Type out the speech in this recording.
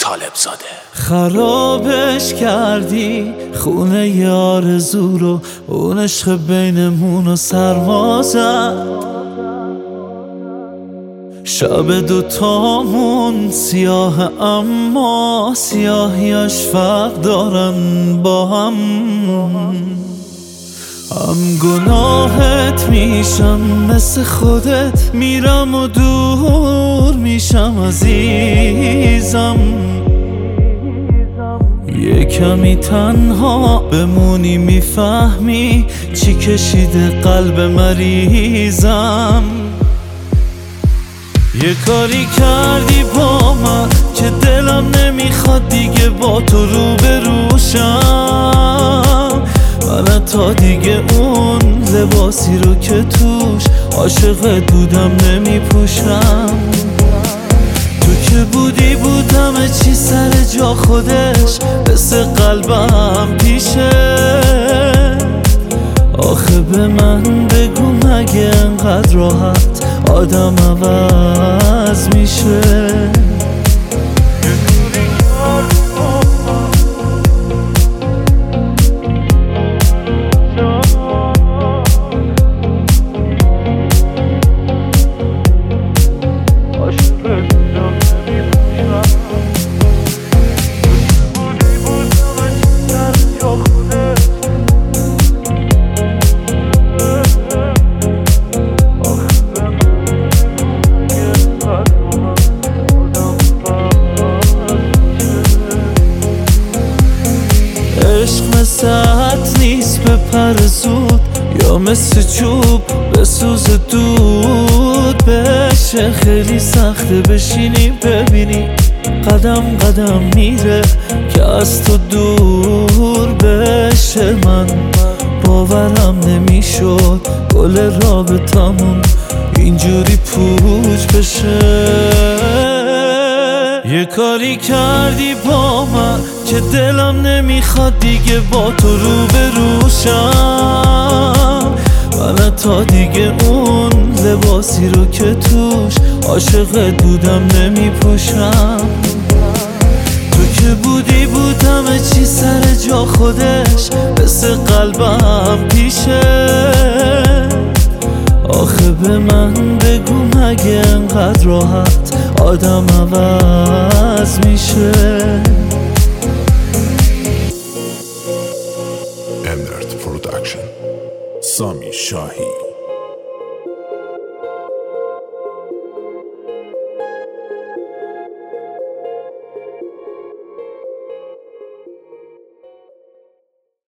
طالب زاده. خرابش کردی خونه ی آرزو رو، اون عشق بینمون رو سرما زد. شب دوتامون سیاه اما سیاهیاش فرق دارن با هم گناهت میشم مثل خودت، میرم و دور میشم عزیزم. یه کمی تنها بمونی میفهمی چی کشیده قلب مریضم. یه کاری کردی با من که دلم نمیخواد دیگه با تو روبروشم. من تا دیگه اون لباسی رو که توش عاشقت بودم نمیپوشم. تو که بودی همه چی سر جا خودش، مثل قلبم پیشه. آخه به من بگو مگه انقدر راحت آدم عوض میشه؟ عشق مثل عط نیست به پر زود، یا مثل چوب به سوز دود بشه. خیلی سخته بشینی ببینی قدم قدم میره که از تو دور بشه. من باورم نمیشد گل رابطمون اینجوری پوچ بشه. یه کاری کردی با من که دلم نمیخواد دیگه با تو روبروشم. من تا دیگه اون لباسی رو که توش عاشقت بودم نمیپوشم. تو که بودی همه چی سر جا خودش، مثل قلبم پیشه. آخه به من بگو مگه انقدر راحت آدم عوض میشه؟ امرت پروداکشن، سامی شاهی.